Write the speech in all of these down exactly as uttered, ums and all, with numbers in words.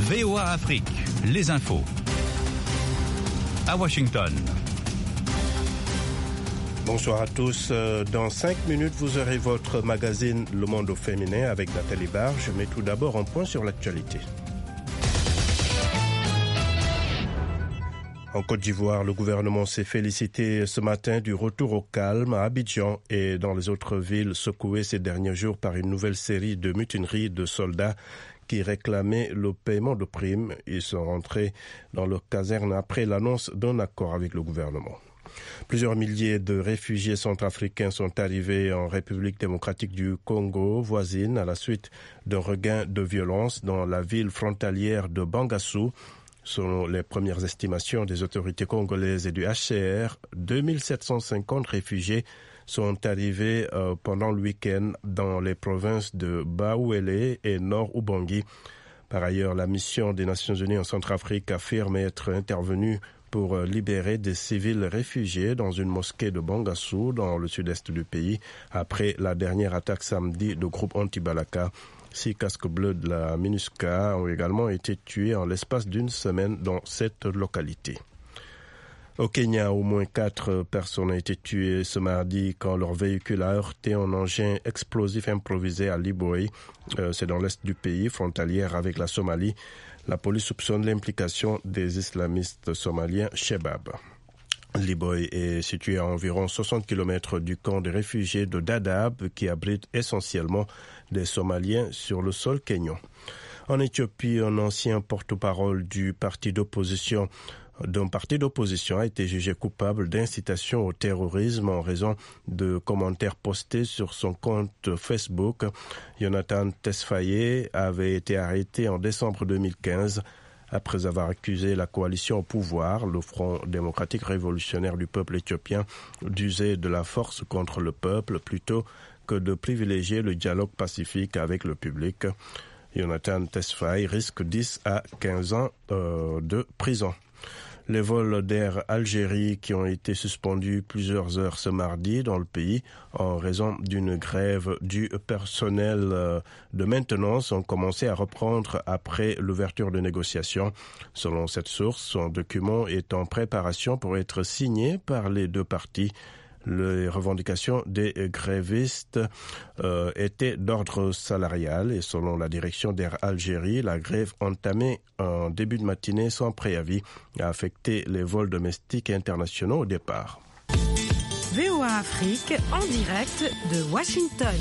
V O A Afrique, les infos. À Washington. Bonsoir à tous. Dans cinq minutes, vous aurez votre magazine Le Monde au féminin avec Nathalie Barge. Mais tout d'abord, un point sur l'actualité. En Côte d'Ivoire, le gouvernement s'est félicité ce matin du retour au calme à Abidjan et dans les autres villes secouées ces derniers jours par une nouvelle série de mutineries de soldats qui réclamaient le paiement de primes. Ils sont rentrés dans leur caserne après l'annonce d'un accord avec le gouvernement. Plusieurs milliers de réfugiés centrafricains sont arrivés en République démocratique du Congo voisine à la suite d'un regain de violence dans la ville frontalière de Bangassou. Selon les premières estimations des autorités congolaises et du H C R, deux mille sept cent cinquante réfugiés sont arrivés euh, pendant le week-end dans les provinces de Baouélé et Nord-Ubangi. Par ailleurs, la mission des Nations Unies en Centrafrique affirme être intervenue pour euh, libérer des civils réfugiés dans une mosquée de Bangassou, dans le sud-est du pays, après la dernière attaque samedi de groupe anti-Balaka. Six casques bleus de la MINUSCA ont également été tués en l'espace d'une semaine dans cette localité. Au Kenya, au moins quatre personnes ont été tuées ce mardi quand leur véhicule a heurté un engin explosif improvisé à Liboy. Euh, c'est dans l'est du pays, frontalière avec la Somalie. La police soupçonne l'implication des islamistes somaliens Shebab. Liboy est situé à environ soixante kilomètres du camp des réfugiés de Dadaab qui abrite essentiellement des Somaliens sur le sol kényan. En Éthiopie, un ancien porte-parole du parti d'opposition d'un parti d'opposition a été jugé coupable d'incitation au terrorisme en raison de commentaires postés sur son compte Facebook. Jonathan Tesfaye avait été arrêté en décembre deux mille quinze après avoir accusé la coalition au pouvoir, le Front démocratique révolutionnaire du peuple éthiopien, d'user de la force contre le peuple plutôt que de privilégier le dialogue pacifique avec le public. Jonathan Tesfaye risque dix à quinze ans euh, de prison. Les vols d'Air Algérie qui ont été suspendus plusieurs heures ce mardi dans le pays en raison d'une grève du personnel de maintenance ont commencé à reprendre après l'ouverture de négociations. Selon cette source, son document est en préparation pour être signé par les deux parties. Les revendications des grévistes euh, étaient d'ordre salarial et selon la direction d'Air Algérie, la grève entamée en début de matinée sans préavis a affecté les vols domestiques et internationaux au départ. V O A Afrique en direct de Washington.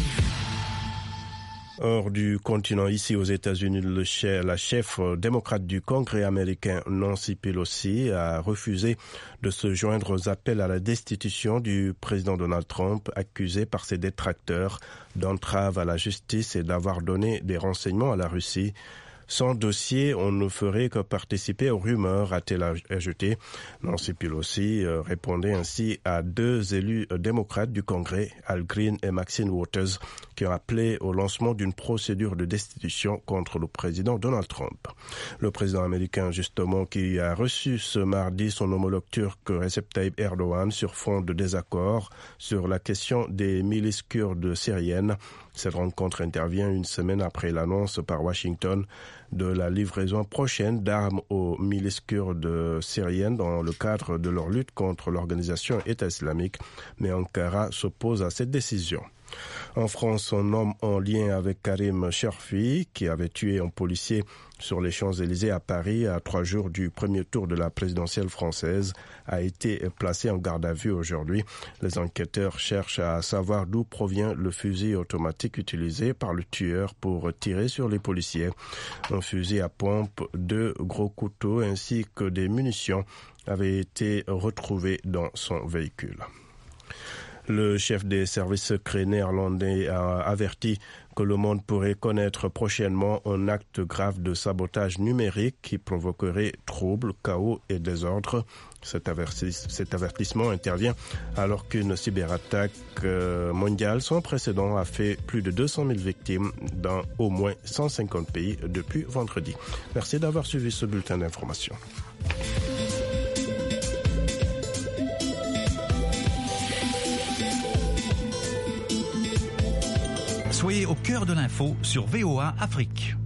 Hors du continent, ici aux États-Unis, le chef, la chef démocrate du Congrès américain, Nancy Pelosi, a refusé de se joindre aux appels à la destitution du président Donald Trump, accusé par ses détracteurs d'entrave à la justice et d'avoir donné des renseignements à la Russie. Sans dossier, on ne ferait que participer aux rumeurs, a-t-elle ajouté. Nancy Pelosi euh, répondait ainsi à deux élus euh, démocrates du Congrès, Al Green et Maxine Waters, qui ont appelé au lancement d'une procédure de destitution contre le président Donald Trump. Le président américain, justement, qui a reçu ce mardi son homologue turc Recep Tayyip Erdogan sur fond de désaccord sur la question des milices kurdes syriennes. Cette rencontre intervient une semaine après l'annonce par Washington de la livraison prochaine d'armes aux milices kurdes syriennes dans le cadre de leur lutte contre l'organisation État islamique, mais Ankara s'oppose à cette décision. En France, un homme en lien avec Karim Cherfi, qui avait tué un policier sur les Champs-Élysées à Paris à trois jours du premier tour de la présidentielle française, a été placé en garde à vue aujourd'hui. Les enquêteurs cherchent à savoir d'où provient le fusil automatique utilisé par le tueur pour tirer sur les policiers. Un fusil à pompe, deux gros couteaux ainsi que des munitions avaient été retrouvés dans son véhicule. Le chef des services secrets néerlandais a averti que le monde pourrait connaître prochainement un acte grave de sabotage numérique qui provoquerait troubles, chaos et désordre. Cet, avertis, cet avertissement intervient alors qu'une cyberattaque mondiale sans précédent a fait plus de deux cent mille victimes dans au moins cent cinquante pays depuis vendredi. Merci d'avoir suivi ce bulletin d'information. Soyez au cœur de l'info sur V O A Afrique.